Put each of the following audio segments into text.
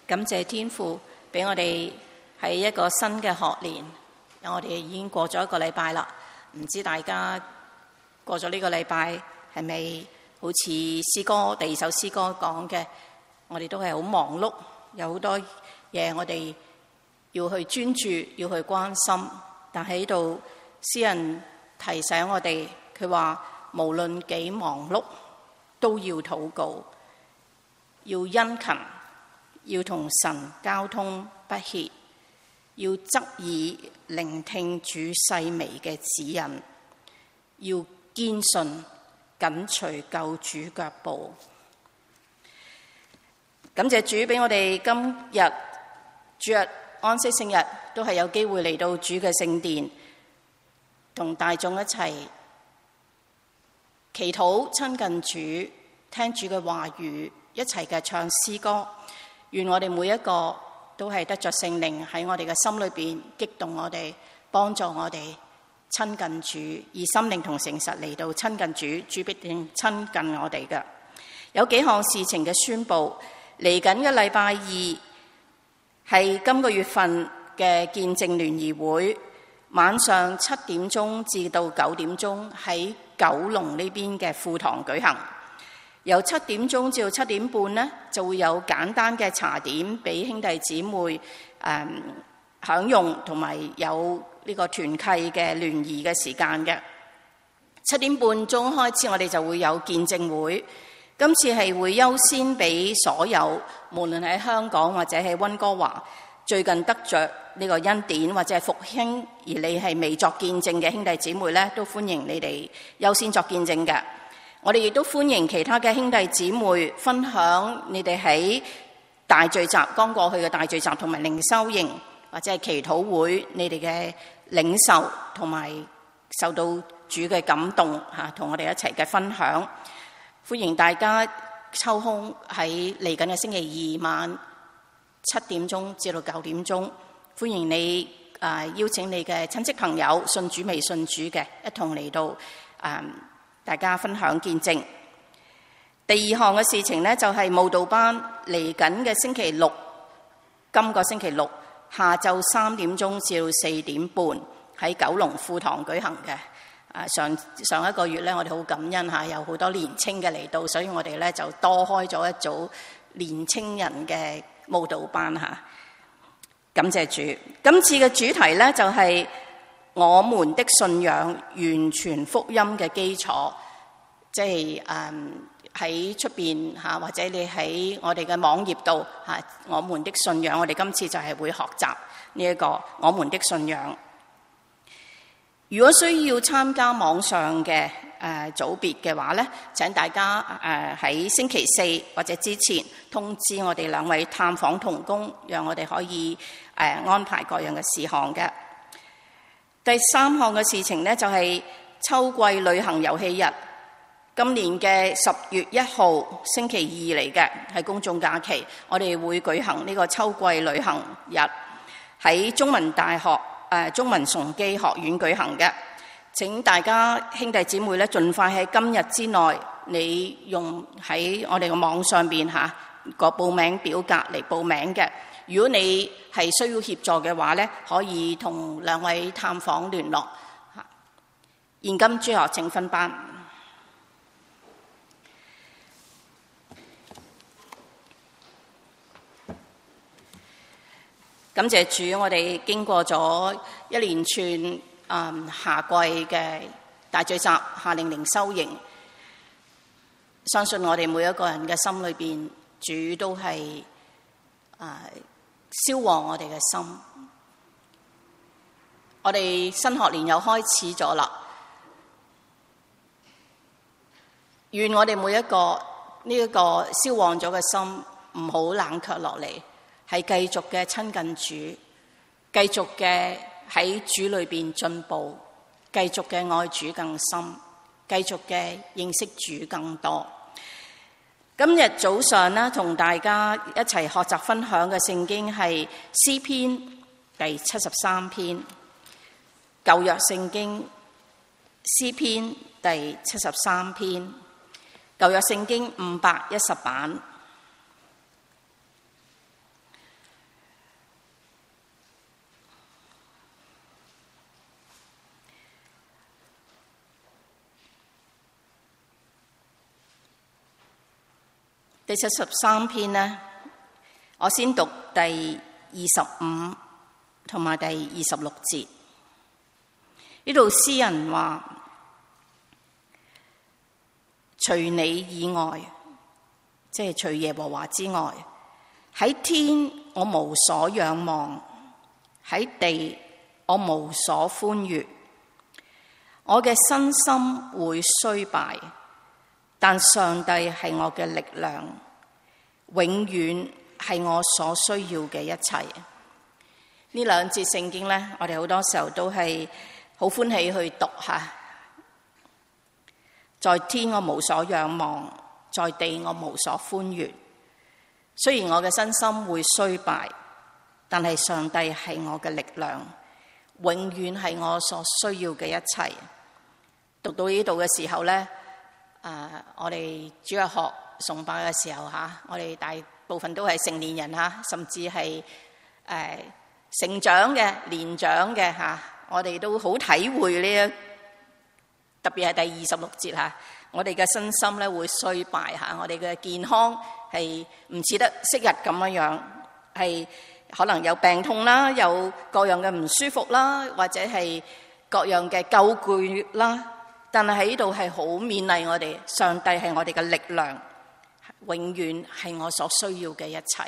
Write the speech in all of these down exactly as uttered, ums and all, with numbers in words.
感謝天父俾我哋喺一個新嘅學年，我哋已經過咗一個禮拜啦。唔知大家過咗呢個禮拜係咪好似詩歌第二首詩歌講嘅，我哋都係好忙碌，有好多嘢我哋要去專注，要去關心。但喺度詩人提醒我哋，佢話無論幾忙碌都要禱告，要殷勤，要同神交通不歇，要側耳聆聽主細微嘅指引，要堅信緊隨救主腳步。感謝主俾我哋今日主日安息聖日都係有機會嚟到主嘅聖殿，同大眾一齊祈禱親近主，聽主嘅話語，一齊嘅唱詩歌。願我哋每一個都係得着聖靈喺我哋嘅心裏邊激動我哋，幫助我哋親近主，以心靈同誠實嚟到親近主，主必定親近我哋嘅。有幾項事情嘅宣佈，嚟緊嘅禮拜二係今個月份嘅見證聯誼會，晚上七點鐘至到九點鐘喺九龍呢邊嘅富堂舉行。由七點鐘至到七點半呢，就會有簡單嘅茶點俾兄弟姊妹誒、嗯、享用，同埋有呢個團契嘅聯誼嘅時間嘅。七點半鐘開始，我哋就會有見證會。今次係會優先俾所有無論喺香港或者喺溫哥華最近得着呢個恩典或者係復興，而你係未作見證嘅兄弟姊妹呢，都歡迎你哋優先作見證嘅。我哋亦都歡迎其他嘅兄弟姊妹分享你哋喺大聚集剛過去嘅大聚集同埋靈修營或者係祈禱會，你哋嘅領受同埋受到主嘅感動嚇，同我哋一齊嘅分享。歡迎大家抽空喺嚟緊嘅星期二晚七點鐘至到九點鐘，歡迎你啊、呃、邀請你嘅親戚朋友信主未信主嘅一同嚟到啊。呃大家分享見證。第二項嘅事情呢，就係慕道班嚟緊嘅星期六，今個星期六下晝三點鐘至到四點半喺九龍富堂舉行嘅。啊，上上一個月呢，我哋好感恩嚇，有好多年青嘅嚟到，所以我哋呢就多開咗一組年青人嘅慕道班嚇。感謝主，今次嘅主題呢，就係、是。我們的信仰完全福音嘅基礎，即係誒喺出邊嚇，或者你喺我哋嘅網頁度嚇，我們的信仰，我哋今次就係會學習呢一個我們的信仰。如果需要參加網上嘅誒、呃、組別嘅話咧，請大家誒喺、呃、星期四或者之前通知我哋兩位探訪同工，讓我哋可以誒、呃、安排各樣嘅事項嘅。第三項嘅事情呢，就係秋季旅行遊戲日，今年嘅十月一號星期二嚟嘅，係公眾假期，我哋會舉行呢個秋季旅行日喺中文大學誒、呃、中文崇基學院舉行嘅。請大家兄弟姊妹咧，盡快喺今日之內，你用喺我哋嘅網上邊嚇個報名表格嚟報名嘅。如果你係需要協助嘅話咧，可以同兩位探訪聯絡。現今主學請分班。感謝主，我哋經過咗一連串嗯夏季嘅大聚集、夏令靈修營，相信我哋每一個人嘅心裏邊，主都係啊。消旺我哋嘅心，我哋新學年又開始咗啦。願我哋每一個呢一個消旺咗嘅心唔好冷卻落嚟，係繼續嘅親近主，繼續嘅喺主裏邊進步，繼續嘅愛主更深，繼續嘅認識主更多。今日早上呢，同大家一齊學習分享嘅聖經係詩篇第七十三篇，舊約聖經詩篇第七十三篇，舊約聖經五百一十版。 第七十三篇呢，我先讀第二十五同埋第二十六節。呢度詩人話：除你以外，即係除耶和華之外，喺天我無所仰望，喺地我無所歡悅。我嘅身心會衰敗，但上帝係我嘅力量，永遠係我所需要嘅一切。呢兩節聖經呢，我哋好多時候都係好歡喜去讀下。在天我無所仰望，在地我無所歡悅。雖然我嘅身心會衰敗，但係上帝係我嘅力量，永遠係我所需要嘅一切。讀到呢度嘅時候咧，誒，我哋主日學崇拜嘅時候吓，我哋大部分都係成年人吓，甚至係誒成長嘅、年長嘅吓，我哋都好體會呢一，特別係第二十六節吓，我哋嘅身心咧會衰敗吓，我哋嘅健康係唔似得昔日咁樣樣，係可能有病痛啦，有各樣嘅唔舒服啦，或者係各樣嘅憂懼啦。但係喺呢度係好勉勵我哋，上帝係我哋嘅力量，永遠係我所需要嘅一切。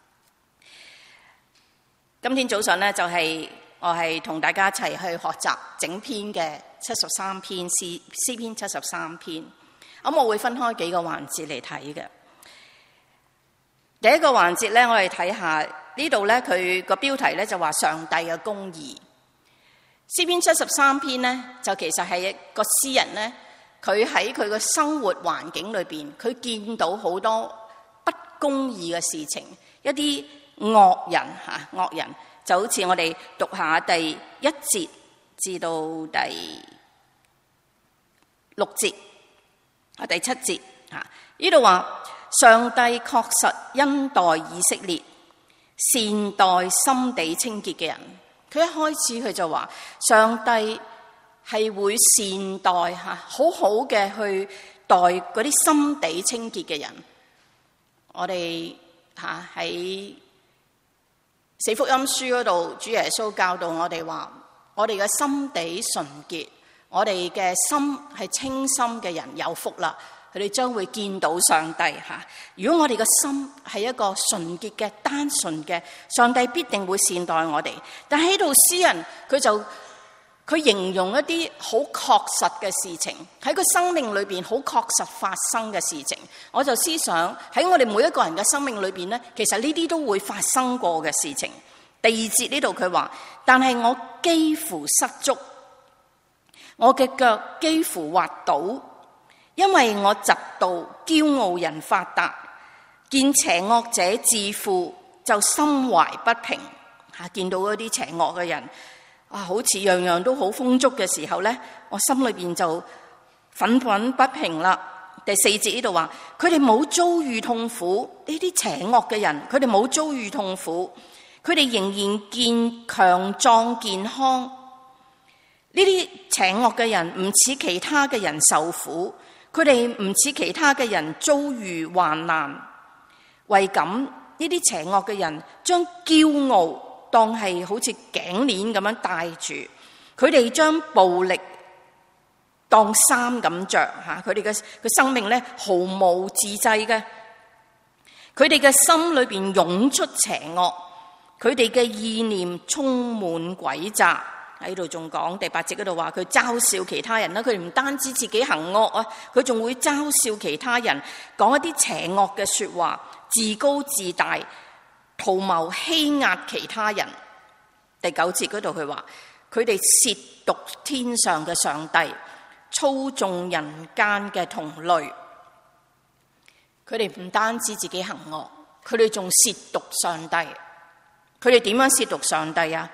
今天早上呢，就係我係同大家一齊去學習整篇嘅七十三篇詩詩篇七十三篇。咁我會分開幾個環節嚟睇嘅。第一個環節咧，我哋睇下呢度咧，佢個標題咧就話上帝嘅公義。詩篇七十三篇呢，就其實係一個詩人呢，佢喺佢嘅生活環境裏邊，佢見到好多不公義嘅事情，一啲惡人吓，惡人就好似我哋讀下第一節至到第六節啊，第七節吓，呢度話上帝確實恩待以色列，善待心地清潔嘅人。佢一開始佢就話上帝係會善待吓，好好嘅去待嗰啲心地清潔嘅人。我哋吓喺四福音書嗰度，主耶穌教導我哋話，我哋嘅心地純潔，我哋嘅心係清心嘅人有福啦。佢哋將會見到上帝吓。如果我哋嘅心係一個純潔嘅、單純嘅，上帝必定會善待我哋。但喺度詩人佢就佢形容一啲好確實嘅事情，喺佢生命裏邊好確實發生嘅事情。我就思想喺我哋每一個人嘅生命裏邊呢，其實呢啲都會發生過嘅事情。第二節呢度佢話，但係我幾乎失足，我嘅腳幾乎滑倒。因為我嫉妒驕傲人發達，見邪惡者致富就心懷不平。吓，見到嗰啲邪惡嘅人啊，好似樣樣都好豐足嘅時候咧，我心裏邊就憤憤不平啦。第四節呢度話，佢哋冇遭遇痛苦，呢啲邪惡嘅人，佢哋冇遭遇痛苦，佢哋仍然健強壯健康。呢啲邪惡嘅人唔似其他嘅人受苦。佢哋唔似其他嘅人遭遇患難，為咁呢啲邪惡嘅人將驕傲當係好似頸鏈咁樣戴住，佢哋將暴力當衫咁着吓，佢哋嘅嘅生命咧毫無自制嘅，佢哋嘅心裏邊湧出邪惡，佢哋嘅意念充滿詭詐。喺度仲講第八節嗰度話佢嘲笑其他人啦，佢唔單止自己行惡啊，佢仲會嘲笑其他人，講一啲邪惡嘅說話，自高自大，圖謀欺壓其他人。第九節嗰度佢話佢哋褻瀆天上嘅上帝，操縱人間嘅同類。佢哋唔單止自己行惡，佢哋仲褻瀆上帝。佢哋點樣褻瀆上帝啊？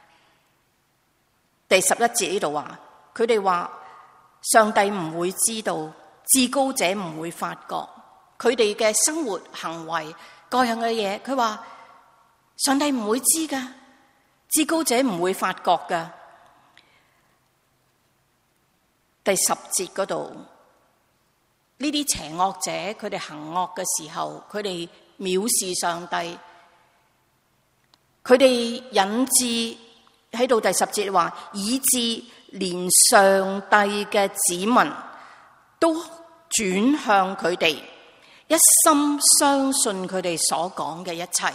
第十一節呢度話，佢哋話上帝唔會知道，至高者唔會發覺，佢哋嘅生活行為各樣嘅嘢，佢話上帝唔會知噶，至高者唔會發覺噶。第十節嗰度呢啲邪惡者佢哋行惡嘅時候，佢哋藐視上帝，佢哋引致喺到第十節話，以致連上帝嘅子民都轉向佢哋，一心相信佢哋所講嘅一切。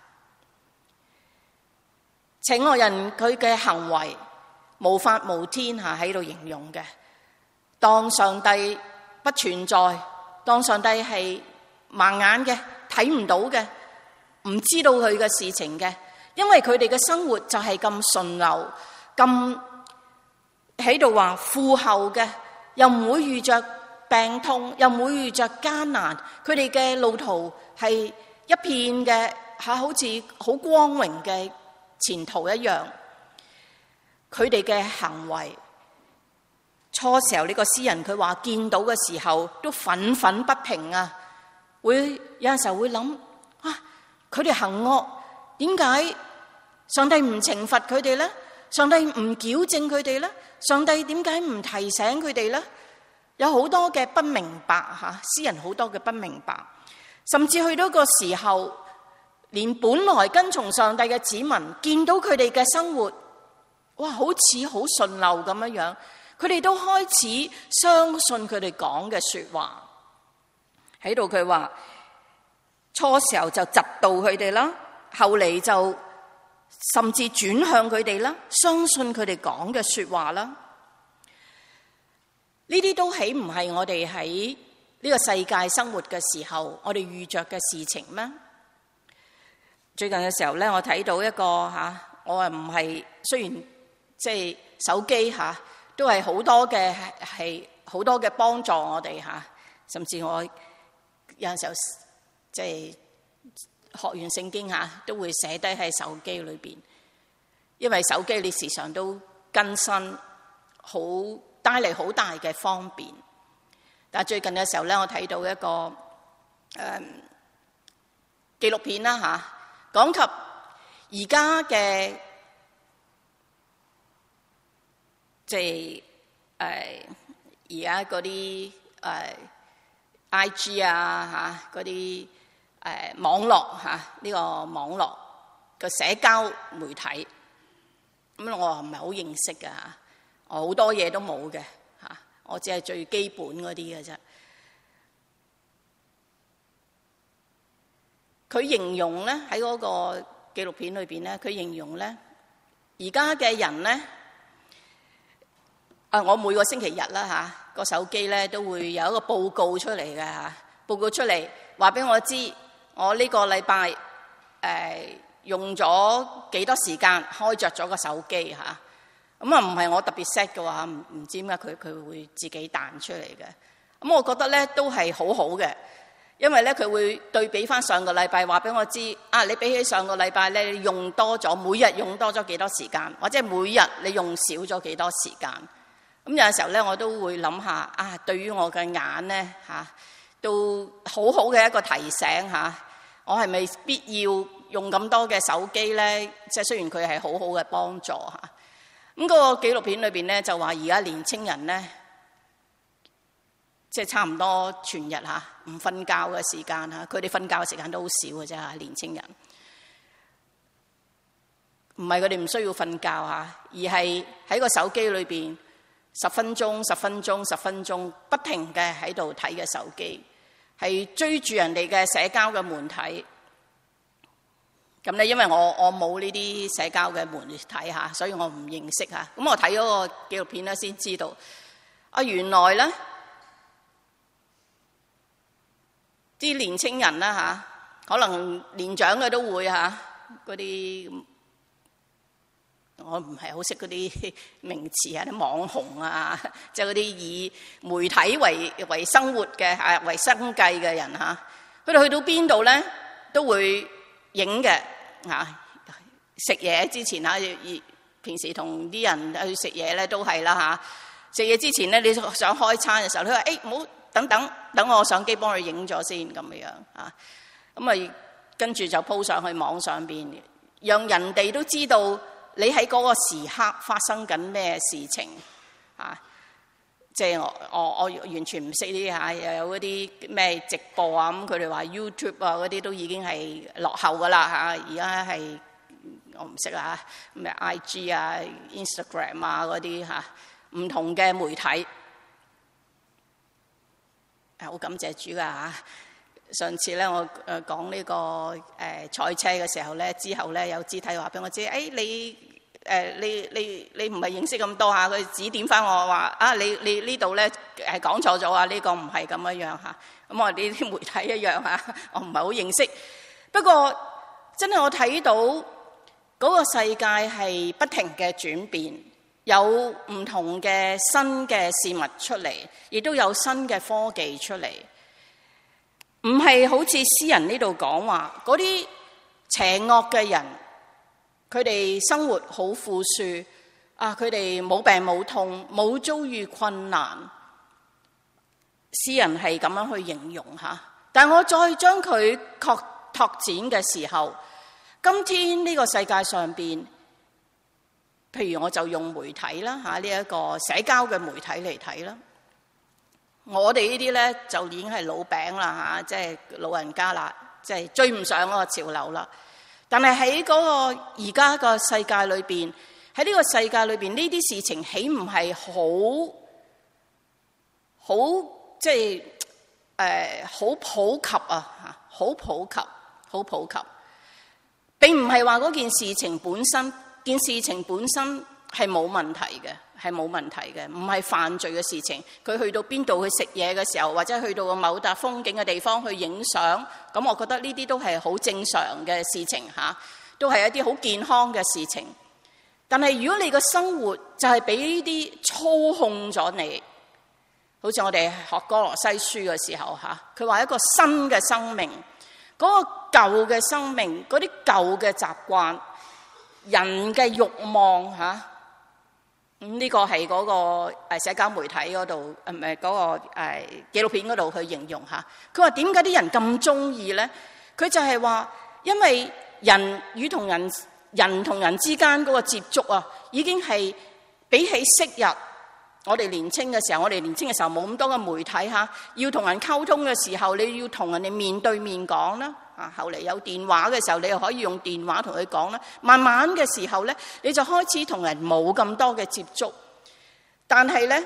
邪惡人佢嘅行為無法無天下喺度形容嘅，當上帝不存在，當上帝係盲眼嘅，睇唔到嘅，唔知道佢嘅事情嘅，因為佢哋嘅生活就係咁順流，咁喺度話富厚嘅，又唔會遇着病痛，又唔會遇着艱難，佢哋嘅路途係一片嘅吓，好似好光榮嘅前途一樣。佢哋嘅行為，初時候呢個詩人佢話見到嘅時候都憤憤不平啊，會有陣時候會諗啊，佢哋行惡，點解上帝唔懲罰佢哋呢？上帝唔矯正佢哋呢？上帝點解唔提醒佢哋呢？有好多嘅不明白吓，詩人好多嘅不明白，甚至去到個時候，連本來跟從上帝嘅子民見到佢哋嘅生活，哇，好似好順流咁樣樣，佢哋都開始相信佢哋講嘅說話。喺度佢話初時候就嫉妒佢哋啦，後嚟就甚至轉向佢哋啦，相信佢哋講嘅說話啦。呢啲都豈唔係我哋喺呢個世界生活嘅時候，我哋遇着嘅事情咩？最近嘅時候咧，我睇到一個吓，我話唔係，雖然即係手機吓，都係好多嘅係好多嘅幫助我哋吓，甚至我有陣時候即係學完聖經吓，都會寫低喺手機裏邊，因為手機你時常都更新，好帶嚟好大嘅方便。但係最近嘅時候咧，我睇到一個誒、嗯、紀錄片啦吓，講及而家嘅即係誒而家嗰啲誒 I G 啊吓，嗰啲誒網絡吓，呢個網絡嘅社交媒體，咁我唔係好認識㗎吓，我好多嘢都冇嘅吓，我只係最基本嗰啲嘅啫。佢形容咧喺嗰個紀錄片裏邊咧，佢形容咧而家嘅人咧，啊我每個星期日啦吓，個手機咧都會有一個報告出嚟嘅吓，報告出嚟話俾我知，我呢個禮拜誒用咗幾多時間開着咗個手機吓，咁啊唔係我特別 set 嘅話，唔唔知點解佢佢會自己彈出嚟嘅，咁我覺得咧都係好好嘅。因為咧，佢會對比翻上個禮拜，話俾我知啊！你比起上個禮拜咧，你用多咗，每日用多咗幾多時間，或者每日你用少咗幾多時間。咁有陣時候咧，我都會諗下啊，對於我嘅眼咧嚇，都好好嘅一個提醒嚇。我係咪必要用咁多嘅手機咧？即係雖然佢係好好嘅幫助嚇。咁嗰個紀錄片裏邊咧，就話而家年青人咧，即係差唔多全日嚇，唔瞓覺嘅時間嚇，佢哋瞓覺嘅時間都好少嘅啫嚇，年青人。唔係佢哋唔需要瞓覺嚇，而係喺個手機裏邊十分鐘、十分鐘、十分鐘不停嘅喺度睇嘅手機，係追住人哋嘅社交嘅媒體。咁咧，因為我我冇呢啲社交嘅媒體嚇，所以我唔認識嚇。咁我睇咗個紀錄片咧，先知道啊，原來咧。啲年青人啦嚇，可能年長嘅都會嚇，嗰啲我唔係好識嗰啲名詞啊，啲網紅啊，即係嗰啲以媒體為為生活嘅嚇，為生計嘅人嚇，佢哋去到邊度咧都會影嘅嚇。食嘢之前嚇，平時同啲人去食嘢咧都係啦嚇。食嘢之前咧，你想開餐嘅時候，佢話誒唔好。等等，等我相機幫佢影咗先咁樣啊，咁啊跟住就鋪上去網上邊，讓人哋都知道你喺嗰個時刻發生緊咩事情啊！ 即係我我我完全唔識呢啲嚇，又有嗰啲咩直播啊，咁佢哋話 YouTube 啊嗰啲都已經係落後噶啦嚇，而家係我唔識啊，咩 I G 啊、Instagram 啊嗰啲嚇，唔同嘅媒體，係好感謝主噶嚇。上次咧我誒講呢個誒賽車嘅時候咧，之後咧有肢體話俾我知，誒、哎、你。誒你你你唔係認識咁多嚇，佢指點翻我話啊，你你呢度咧係講錯咗啊，呢個唔係咁樣樣嚇。咁我哋呢啲媒體一樣嚇，我唔係好認識。不過真係我睇到嗰個世界係不停嘅轉變，有唔同嘅新嘅事物出嚟，亦都有新嘅科技出嚟。唔係好似詩人呢度講話嗰啲邪惡嘅人。佢哋生活好富庶啊！佢哋冇病冇痛，冇遭遇困難。詩人係咁樣去形容嚇，但我再將佢擴拓展嘅時候，今天呢個世界上邊，譬如我就用媒體啦嚇，呢一個社交嘅媒體嚟睇啦。我哋呢啲咧就已經係老餅啦嚇，即係老人家啦，即係追唔上嗰個潮流啦。但係喺嗰個而家個世界裏邊，喺呢個世界裏邊，呢啲事情豈唔係好好即係誒好普及啊嚇，好普及，好普及。並唔係話嗰件事情本身，件事情本身係冇問題嘅，係冇問題嘅，唔係犯罪嘅事情。佢去到邊度去食嘢嘅時候，或者去到個某笪風景嘅地方去影相，咁我覺得呢啲都係好正常嘅事情嚇，都係一啲好健康嘅事情。但係如果你個生活就係俾呢啲操控咗你，好似我哋學歌羅西書嘅時候嚇，佢話一個新嘅生命，嗰個舊嘅生命，嗰啲舊嘅習慣，人嘅慾望嚇。咁、這、呢個係嗰個誒社交媒體嗰度，唔係嗰個誒紀錄片嗰度去形容下。佢話點解啲人咁中意咧？佢就係話，因為人與同人、人同人之間嗰個接觸啊，已經係比起昔日我哋年青嘅時候，我哋年青嘅時候冇咁多嘅媒體嚇，要同人溝通嘅時候，你要同人哋面對面講啦。啊，後嚟有電話嘅時候，你又可以用電話同佢講啦。慢慢嘅時候咧，你就開始同人冇咁多嘅接觸。但係咧，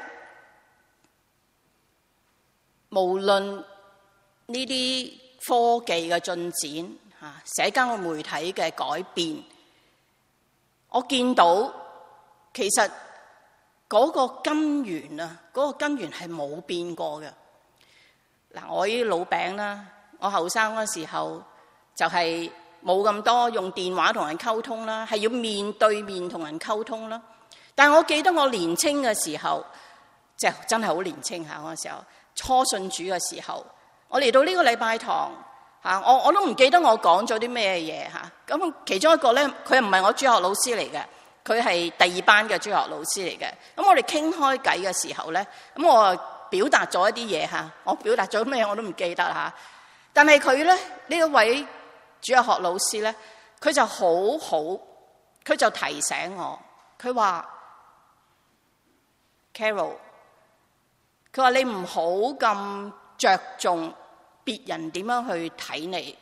無論呢啲科技嘅進展嚇，社交媒體嘅改變，我見到其實嗰個根源啊，嗰個根源係冇變過嘅。嗱，我呢啲老餅啦。我後生嗰時候就係冇咁多用電話同人溝通啦，係要面對面同人溝通啦。但係我記得我年青嘅時候，即係真係好年青下嗰時候，初信主嘅時候，我嚟到呢個禮拜堂嚇，我我都唔記得我講咗啲咩嘢嚇。咁其中一個咧，佢唔係我主學老師嚟嘅，佢係第二班嘅主學老師嚟嘅。咁我哋傾開偈嘅時候咧，咁我表達咗一啲嘢嚇，我表達咗咩我都唔記得嚇。但係佢咧，呢一位主日學老師咧，佢就好好，佢就提醒我，佢話 Carol，佢話你唔好咁着重別人點樣去睇你。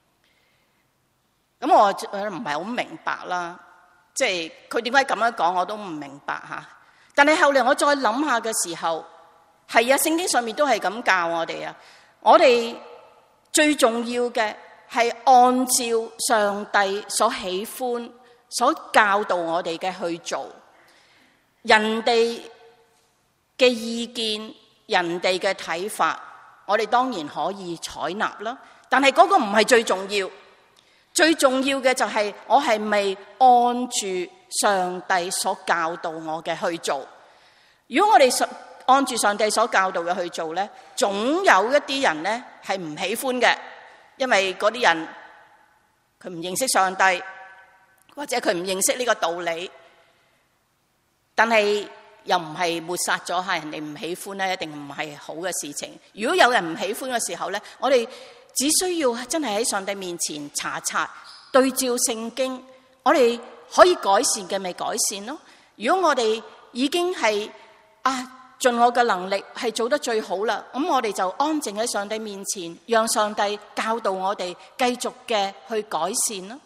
咁我唔係好明白啦，即係佢點解咁樣講我都唔明白嚇。但係後嚟我再諗下嘅時候，係啊，聖經上面都係咁教我哋啊，我哋。最重要嘅係按照上帝所喜歡、所教導我哋嘅去做。人哋嘅意見、人哋嘅睇法，我哋當然可以採納啦。但係嗰個唔係最重要，最重要嘅就係我係咪按住上帝所教導我嘅去做。如果我哋按住上帝所教導嘅去做咧，總有一啲人咧係唔喜歡嘅，因為嗰啲人佢唔認識上帝，或者佢唔認識呢個道理。但係又唔係抹殺咗下人哋唔喜歡咧，一定唔係好嘅事情。如果有人唔喜歡嘅時候咧，我哋只需要真係喺上帝面前查查對照聖經，我哋可以改善嘅咪改善咯。如果我哋已經係啊盡我嘅能力係做得最好啦，咁我哋就安靜喺上帝面前，讓上帝教導我哋繼續嘅去改善啦。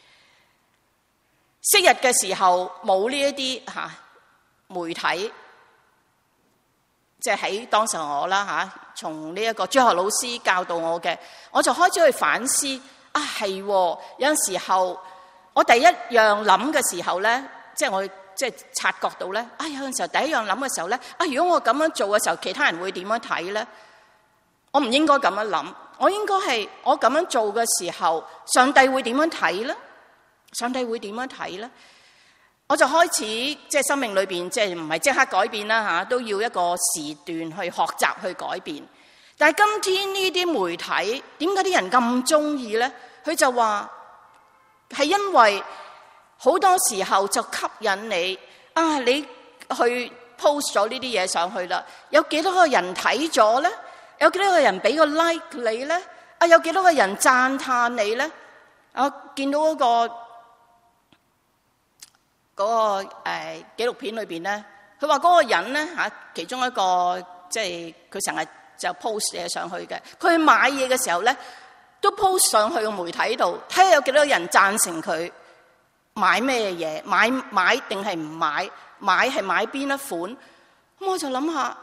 昔日嘅時候冇呢一啲吓媒體，即係喺當時我啦吓，從呢一個朱學老師教導我嘅，我就開始去反思啊，係有陣時候我第一樣諗嘅時候咧，即係我。即係察覺到咧，啊有陣時候第一樣諗嘅時候咧，啊如果我咁樣做嘅時候，其他人會點樣睇咧？我唔應該咁樣諗，我應該係我咁樣做嘅時候，上帝會點樣睇咧？上帝會點樣睇咧？我就開始即係生命裏邊，即係唔係即刻改變啦嚇，都要一個時段去學習去改變。但係今天呢啲媒體點解啲人咁中意咧？佢就話係因為。好多時候就吸引你啊！你去 post 咗呢啲嘢上去啦，有幾多個人睇咗咧？有幾多個人俾個 like 你咧？啊，有幾多個人讚歎你咧？我見到嗰個嗰個誒紀錄片裏邊咧，佢話嗰個人咧嚇，其中一個即係佢成日就 post 嘢上去嘅。佢去買嘢嘅時候咧，都 post 上去個媒體度，睇下有幾多人贊成佢。買咩嘢？買買定係唔買？買係買邊一款？咁我就諗下，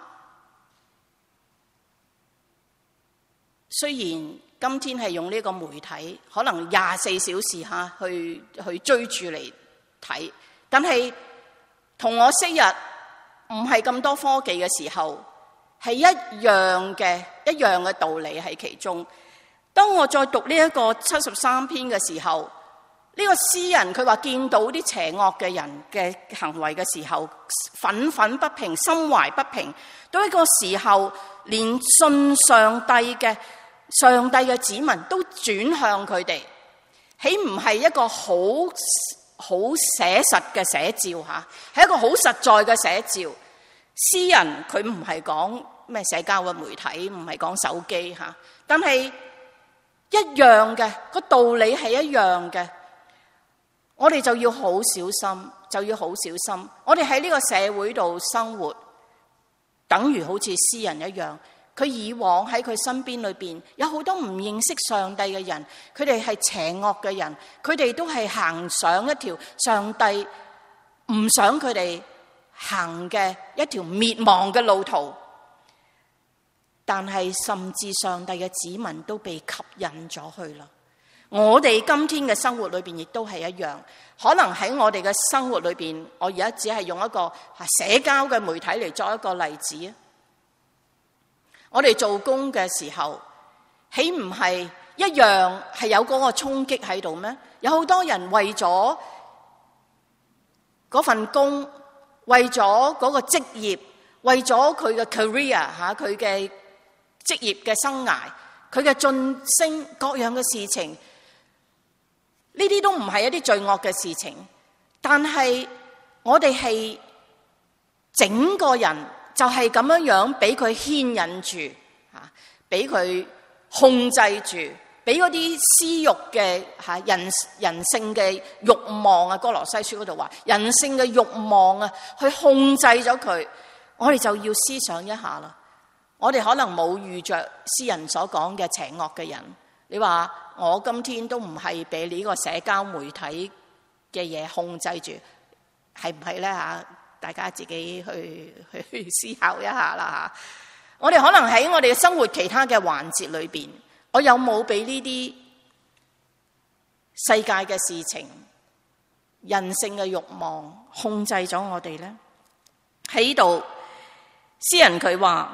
雖然今天係用呢個媒體，可能廿四小時下去去追住嚟睇，但係同我昔日唔係咁多科技嘅時候，係一樣嘅一樣嘅道理喺其中。當我再讀呢一個七十三篇嘅時候，呢個詩人佢話見到啲邪惡嘅人嘅行為嘅時候，憤憤不平，心懷不平。到一個時候，連信上帝嘅上帝嘅子民都轉向佢哋，豈唔係一個好好寫實嘅寫照吓？係一個好實在嘅寫照。詩人佢唔係講咩社交嘅媒體，唔係講手機吓，但係一樣嘅個道理係一樣嘅。我哋就要好小心，就要好小心。我哋喺呢個社會度生活，等於好似詩人一樣。佢以往喺佢身邊裏邊有好多唔認識上帝嘅人，佢哋係邪惡嘅人，佢哋都係行上一條上帝唔想佢哋行嘅一條滅亡嘅路途。但係甚至上帝嘅子民都被吸引咗去啦。我哋今天嘅生活裏邊亦都係一樣，可能喺我哋嘅生活裏邊，我而家只係用一個社交嘅媒體嚟作一個例子啊。我哋做工嘅時候，豈唔係一樣係有嗰個衝擊喺度咩？有好多人為咗嗰份工，為咗嗰個職業，為咗佢嘅 career 吓，佢嘅職業嘅生涯，佢嘅晉升各樣嘅事情。呢啲都唔係一啲罪惡嘅事情，但係我哋係整個人就係咁樣樣俾佢牽引住，吓，俾佢控制住，俾嗰啲私欲嘅吓人人性嘅慾望啊，哥羅西書嗰度話人性嘅慾望啊，去控制咗佢。我哋就要思想一下啦。我哋可能冇遇着詩人所講嘅邪惡嘅人。你話我今天都唔係俾你呢個社交媒體嘅嘢控制住，係唔係咧吓？大家自己去去思考一下啦吓。我哋可能喺我哋嘅生活其他嘅環節裏邊，我有冇俾呢啲世界嘅事情、人性嘅慾望控制咗我哋咧？喺呢度，詩人佢話。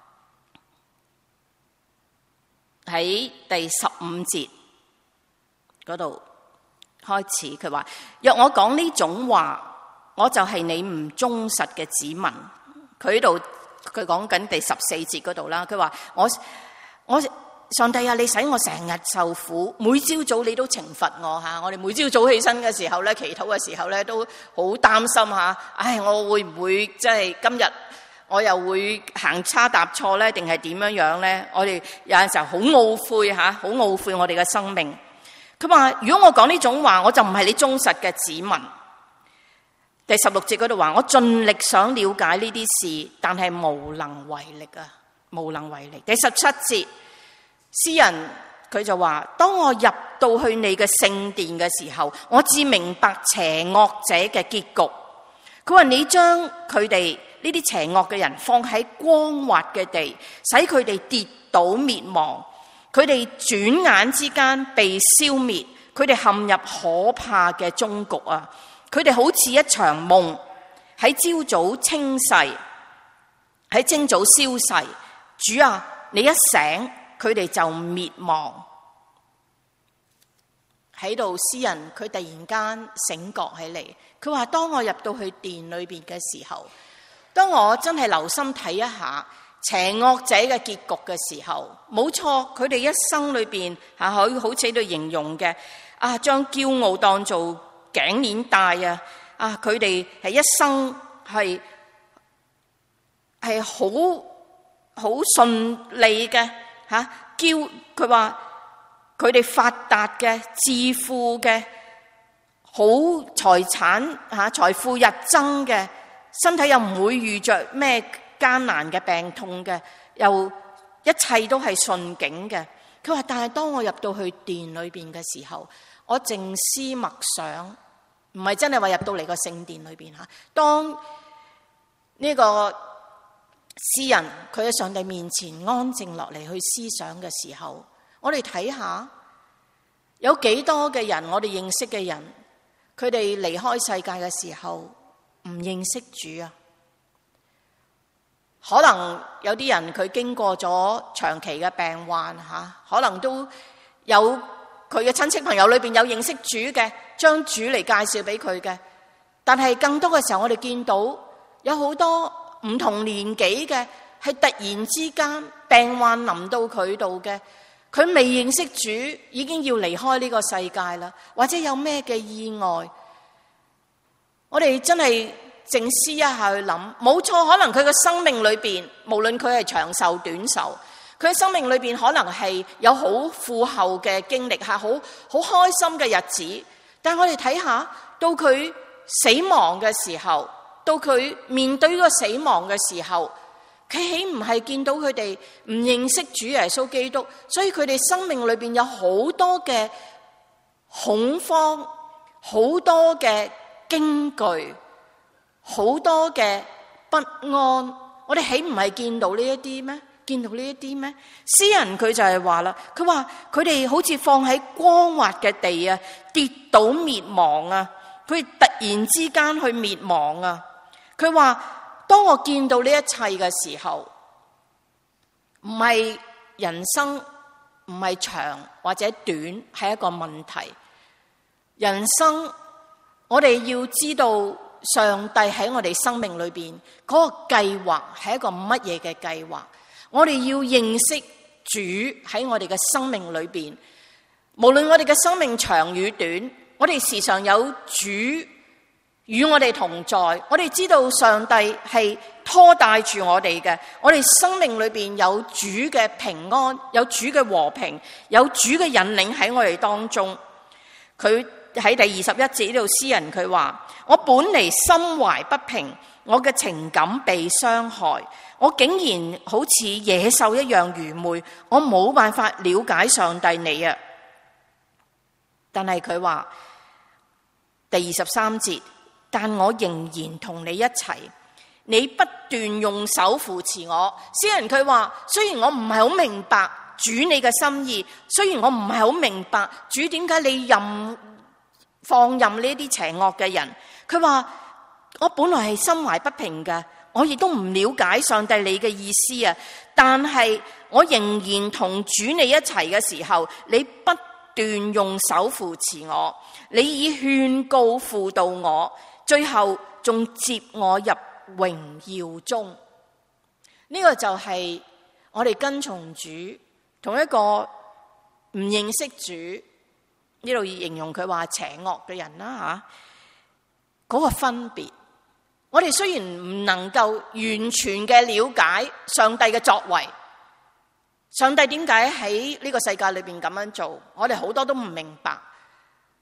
喺第十五節嗰度開始，佢話：若我講呢種話，我就係你唔忠實嘅子民。佢喺度，佢講緊第十四節嗰度啦。佢話：我我上帝啊，你使我成日受苦，每朝早你都懲罰我吓。我哋每朝早起身嘅時候咧，祈禱嘅時候咧，都好擔心吓。唉，我會唔會即係今日？我又會行差踏錯咧，定係點樣樣咧？我哋有陣時候好懊悔吓，好懊悔我哋嘅生命。佢話：如果我講呢種話，我就唔係你忠實嘅子民。 第十六節嗰度話，我盡力想了解呢啲事，但係無能為力啊，無能為力。第十七節，詩人佢就話，當我入到去你嘅聖殿嘅時候，我至明白邪惡者嘅結局。佢話你將佢哋呢啲邪惡嘅人放喺光滑嘅地，使佢哋跌倒滅亡，佢哋轉眼之間被消滅，佢哋陷入可怕嘅終局啊！佢哋好似一場夢，喺朝早清逝，喺清早消逝。主啊，你一醒，佢哋就滅亡。喺度，詩人佢突然間醒覺起嚟，佢話：當我入到去殿裏邊嘅時候，當我真係留心睇一下邪惡者嘅結局嘅時候，冇錯，佢哋一生裏邊吓，可以好似喺度形容嘅啊，將驕傲當做頸鏈帶啊！啊，佢哋係一生係係好好順利嘅吓，驕佢話佢哋發達嘅、致富嘅、好財產吓、財富日增嘅，身體又唔會遇着咩艱難嘅病痛嘅，又一切都係順境嘅。佢話：但係當我入到去殿裏邊嘅時候，我靜思默想。唔係真係話入到嚟個聖殿裏邊吓，當呢個詩人佢喺上帝面前安靜落嚟去思想嘅時候，我哋睇下有幾多嘅人，我哋認識嘅人，佢哋離開世界嘅時候唔認識主啊。可能有啲人佢經過咗長期嘅病患吓，可能都有佢嘅親戚朋友裏邊有認識主嘅，將主嚟介紹俾佢嘅。但係更多嘅時候，我哋見到有好多唔同年紀嘅，係突然之間病患臨到佢度嘅，佢未認識主，已經要離開呢個世界啦，或者有咩嘅意外，我哋真係靜思一下去諗，冇錯，可能佢嘅生命裏邊，無論佢係長壽短壽，佢嘅生命裏邊可能係有好富厚嘅經歷，係好好開心嘅日子。但係我哋睇下，到佢死亡嘅時候，到佢面對呢個死亡嘅時候，佢豈唔係見到佢哋唔認識主耶穌基督，所以佢哋生命裏邊有好多嘅恐慌，好多嘅驚懼，好多嘅不安。我哋豈唔係見到呢一啲咩？見到呢一啲咩？詩人佢就係話啦，佢話佢哋好似放喺光滑嘅地啊，跌倒滅亡啊，佢突然之間去滅亡啊。佢話當我見到呢一切嘅時候，唔係人生唔係長或者短係一個問題。人生我哋要知道上帝喺我哋生命裏邊嗰個計劃係一個乜嘢嘅計劃。我哋要認識主喺我哋嘅生命裏邊，無論我哋嘅生命長與短，我哋時常有主與我哋同在。我哋知道上帝係拖帶住我哋嘅，我哋生命裏邊有主嘅平安，有主嘅和平，有主嘅引領喺我哋當中。佢喺第二十一節呢度，詩人佢話：我本嚟心懷不平，我嘅情感被傷害，我竟然好似野獸一樣愚昧，我冇辦法了解上帝你啊！但係佢話第二十三節，但我仍然同你一齊，你不斷用手扶持我。詩人佢話：雖然我唔係好明白主你嘅心意，雖然我唔係好明白主點解你任放任呢啲邪惡嘅人，佢話我本來係心懷不平嘅，我亦都唔了解上帝你嘅意思啊！但係我仍然同主你一齊嘅時候，你不斷用手扶持我，你以勸告輔導我，最後仲接我入榮耀中。呢個就係我哋跟從主同一個唔認識主，呢度形容佢話邪惡嘅人啦吓，嗰個分別。我哋雖然唔能夠完全嘅了解上帝嘅作為，上帝點解喺呢個世界裏邊咁樣做，我哋好多都唔明白。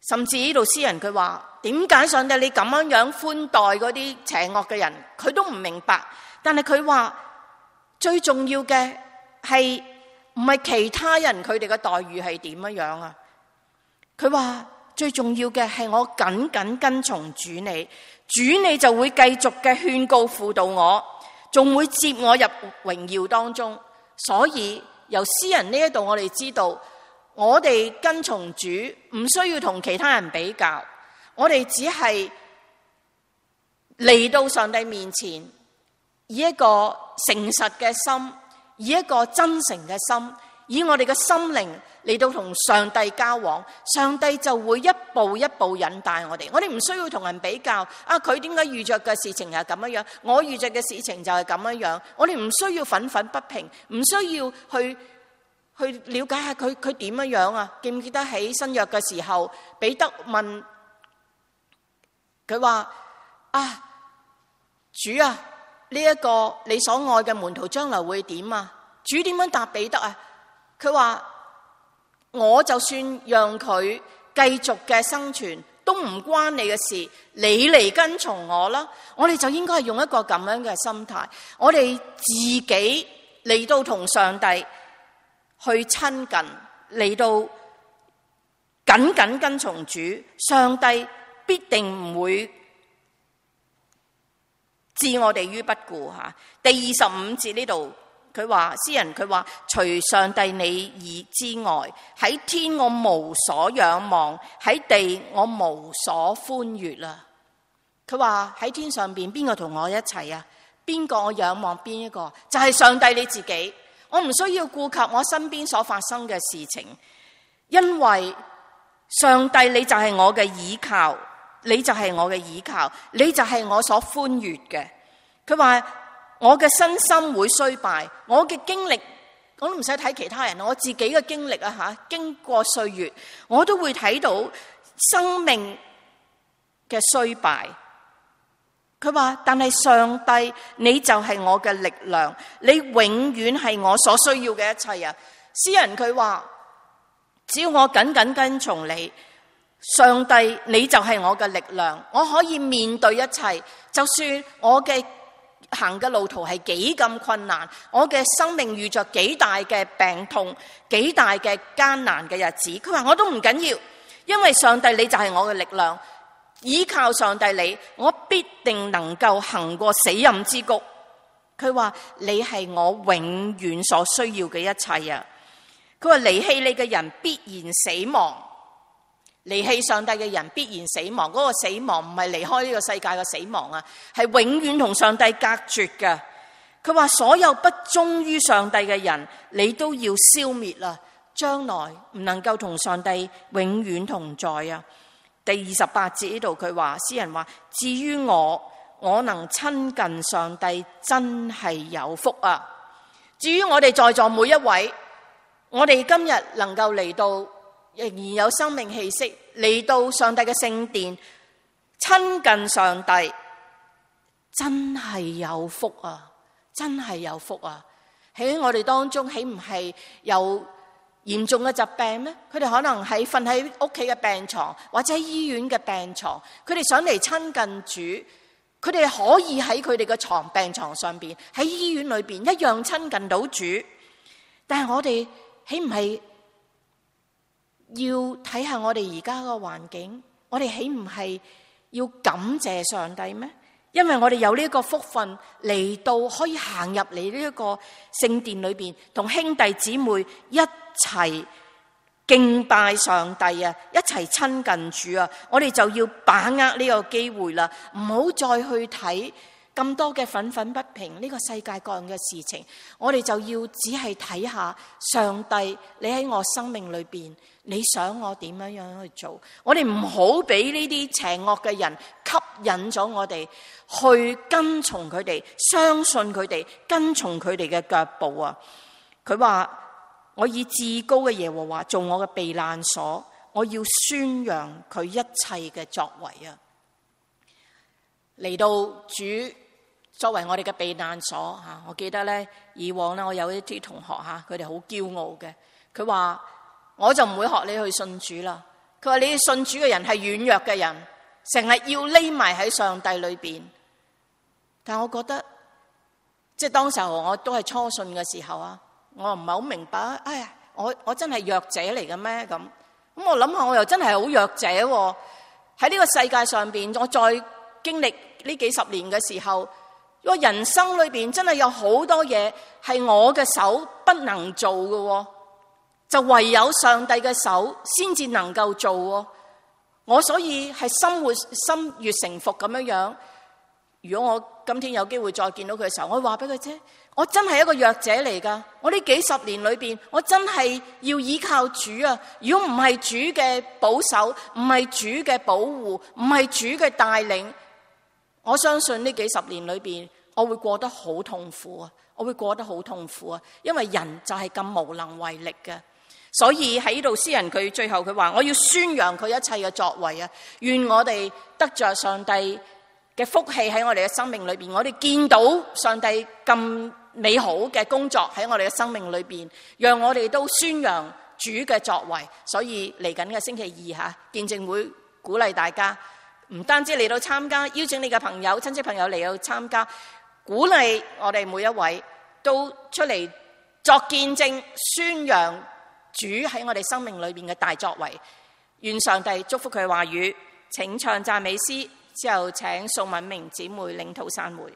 甚至呢度詩人佢話，點解上帝你咁樣樣寬待嗰啲邪惡嘅人？佢都唔明白。但係佢話最重要嘅係唔係其他人佢哋嘅待遇係點樣樣啊？佢話最重要嘅係我緊緊跟從主你，主你就會繼續嘅勸告輔導我，仲會接我入榮耀當中。所以由詩人呢一度我哋知道，我哋跟從主唔需要同其他人比較，我哋只係嚟到上帝面前，以一個誠實嘅心，以一個真誠嘅心，以我哋嘅心靈嚟到同上帝交往，上帝就會一步一步引帶我哋。我哋唔需要同人比較啊，佢點解遇着嘅事情係咁樣樣，我遇着嘅事情就係咁樣樣。我哋唔需要憤憤不平，唔需要去去了解下佢佢點樣樣啊？記唔記得喺新約嘅時候，彼得問佢話啊，主啊，呢一個你所愛嘅門徒將來會點啊？主點樣答彼得啊？佢話我就算讓佢繼續嘅生存，都唔關你嘅事，你嚟跟從我啦。我哋就應該係用一個咁樣嘅心態，我哋自己嚟到同上帝去親近，嚟到緊緊跟從主，上帝必定唔會置我哋於不顧吓。第二十五節呢度佢話，詩人佢話，除上帝你以之外，喺天我無所仰望，喺地我無所歡悅啦。佢話喺天上邊邊個同我一齊啊？邊個我仰望邊一個？就係上帝你自己。我唔需要顧及我身邊所發生嘅事情，因為上帝你就係我嘅倚靠，你就係我嘅倚靠，你就係我所歡悅嘅。佢話我嘅身心會衰敗，我嘅經歷我都唔使睇其他人，我自己嘅經歷啊吓，經過歲月，我都會睇到生命嘅衰敗。佢話但係上帝你就係我嘅力量，你永遠係我所需要嘅一切啊！詩人佢話只要我緊緊跟從你，上帝你就係我嘅力量，我可以面對一切，就算我嘅行嘅路途係幾咁困難，我嘅生命遇着幾大嘅病痛，幾大嘅艱難嘅日子，佢話我都唔緊要，因為上帝你就係我嘅力量，依靠上帝你，我必定能夠行過死蔭之谷。佢話你係我永遠所需要嘅一切啊！佢話離棄你嘅人必然死亡，離棄上帝嘅人必然死亡。嗰個死亡唔係離開呢個世界嘅死亡啊，係永遠同上帝隔絕嘅。佢話所有不忠於上帝嘅人，你都要消滅啦，將來唔能夠同上帝永遠同在啊！第二十八節呢度佢話，詩人話，至於我，我能親近上帝真係有福啊！至於我哋在座每一位，我哋今日能夠嚟到仍然有生命氣息，嚟到上帝嘅聖殿親近上帝，真係有福啊！真係有福啊！喺我哋當中，豈唔係有嚴重嘅疾病咩？佢哋可能喺瞓喺屋企嘅病床，或者喺醫院嘅病床，佢哋想嚟親近主，佢哋可以喺佢哋嘅床病床上邊，喺醫院裏邊一樣親近到主。但係我哋豈唔係要睇下我哋而家個環境？我哋豈唔係要感謝上帝咩？因為我哋有呢個福分嚟到可以行入嚟呢一個聖殿裏邊，同兄弟姊妹一齊敬拜上帝啊，一齊親近主啊！我哋就要把握呢個機會啦，唔好再去睇咁多嘅憤憤不平呢個世界各樣嘅事情，我哋就要只係睇下上帝，你喺我生命裏邊，你想我點樣樣去做？我哋唔好俾呢啲邪惡嘅人吸引咗我哋去跟從佢哋，相信佢哋，跟從佢哋嘅腳步啊！佢話我以至高嘅耶和華做我嘅避難所，我要宣揚佢一切嘅作為啊！嚟到主作為我哋嘅避難所吓，我記得咧以往咧我有一啲同學吓，佢哋好驕傲嘅，佢話我就唔會學你去信主啦， 佢話你信主嘅人係軟弱嘅人，成日要匿埋喺上帝裏邊。但我覺得，即係當時候我都係初信嘅時候啊，我唔係好明白，哎呀，我我真係弱者嚟嘅咩？咁咁我諗下，我又真係好弱者喎。喺呢個世界上邊，我再經歷呢幾十年嘅時候，我人生裏邊真係有好多嘢係我嘅手不能做嘅，就唯有上帝嘅手先至能夠做。我所以係心活心悅誠服咁樣樣。如果我今天有機會再見到佢嘅時候，我會話俾佢知，我真係一個弱者嚟噶。我呢幾十年裏邊，我真係要依靠主啊！如果唔係主嘅保守，唔係主嘅保護，唔係主嘅帶領，我相信呢幾十年裏邊，我會過得好痛苦啊！我會過得好痛苦啊！因為人就係咁無能為力嘅。所以喺呢度，詩人佢最後佢話：我要宣揚佢一切嘅作為啊！願我哋得着上帝嘅福氣喺我哋嘅生命裏邊，我哋見到上帝咁美好嘅工作喺我哋嘅生命裏邊，讓我哋都宣揚主嘅作為。所以嚟緊嘅星期二吓，見證會鼓勵大家，唔單止嚟到參加，邀請你嘅朋友、親戚朋友嚟到參加，鼓勵我哋每一位都出嚟作見證，宣揚主喺我哋生命裏邊嘅大作為。願上帝祝福佢嘅話語。請唱讚美詩。之後請宋敏明姊妹領禱散會。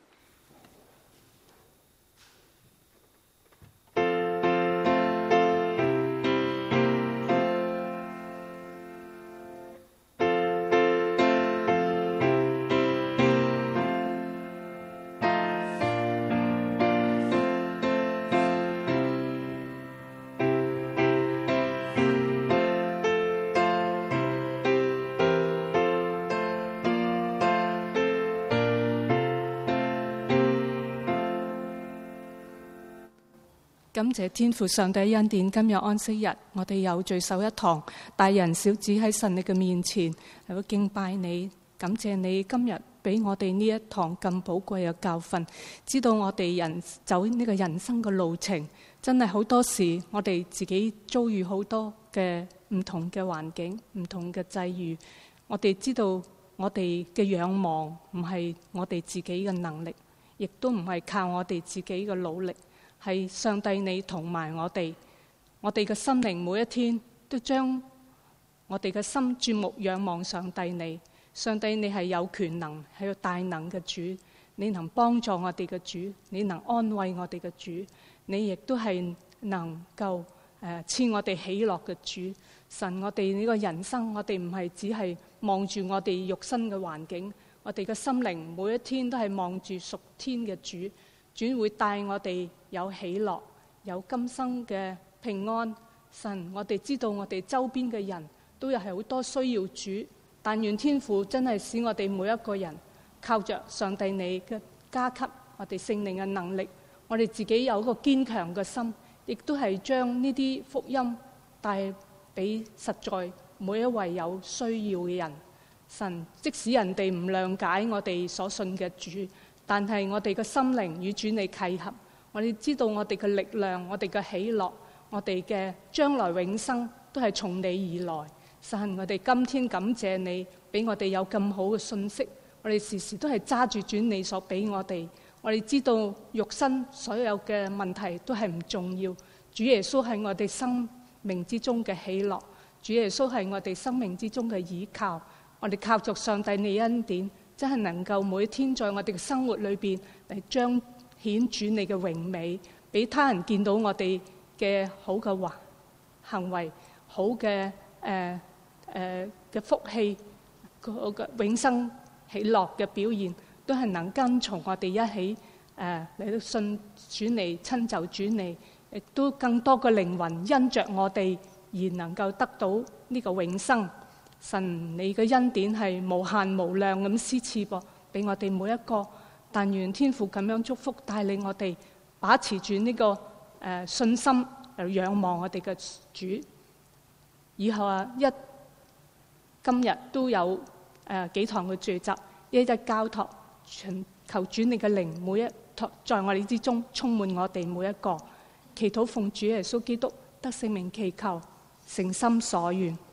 感謝天父上帝恩典，今日安息日，我哋有聚首一堂，大人小子喺神你嘅面前嚟到敬拜你，感謝你今日俾我哋呢一堂咁寶貴嘅教訓，知道我哋人走呢個人生嘅路程，真係好多時我哋自己遭遇好多嘅唔同嘅環境、唔同嘅際遇，我哋知道我哋嘅仰望唔係我哋自己嘅能力，亦都唔係靠我哋自己嘅努力。係上帝你同埋我哋，我哋嘅心靈每一天都將我哋嘅心注目仰望上帝你。上帝你係有權能，係有大能嘅主，你能幫助我哋嘅主，你能安慰我哋嘅主，你亦都係能夠誒賜我哋喜樂嘅主。神，我哋呢個人生，我哋唔係只係望住我哋肉身嘅環境，我哋嘅心靈每一天都係望住屬天嘅主。主會帶我哋有喜樂，有今生嘅平安。神，我哋知道我哋周邊嘅人都有係好多需要主，但願天父真係使我哋每一個人靠着上帝你嘅加給我哋聖靈嘅能力，我哋自己有一個堅強嘅心，亦都係將呢啲福音帶俾實在每一位有需要嘅人。神，即使人哋唔諒解我哋所信嘅主，但係我哋嘅心靈與主你契合，我哋知道我哋嘅力量、我哋嘅喜樂、我哋嘅將來永生都係從你而來。神，我哋今天感謝你，俾我哋有咁好嘅信息。我哋時時都係揸住主你所俾我哋。我哋知道肉身所有嘅問題都係唔重要。主耶穌係我哋生命之中嘅喜樂，主耶穌係我哋生命之中嘅依靠。我哋靠着上帝你恩典，真係能夠每天在我哋嘅生活裏邊嚟彰顯主你嘅榮美，俾他人見到我哋嘅好嘅話行為，好嘅誒誒嘅福氣，個嘅永生喜樂嘅表現，都係能跟從我哋一起誒嚟到信主你，親就主你，亦都更多嘅靈魂因着我哋而能夠得到呢個永生。神，你嘅恩典係無限無量咁施賜噃，俾我哋每一個。但願天父咁樣祝福帶領我哋，把持住呢個誒信心嚟仰望我哋嘅主。以後啊，一今日都有誒幾堂嘅聚集，一一交託，求主你嘅靈每一在我哋之中充滿我哋每一個。祈禱奉主耶穌基督得聖名祈求，誠心所願。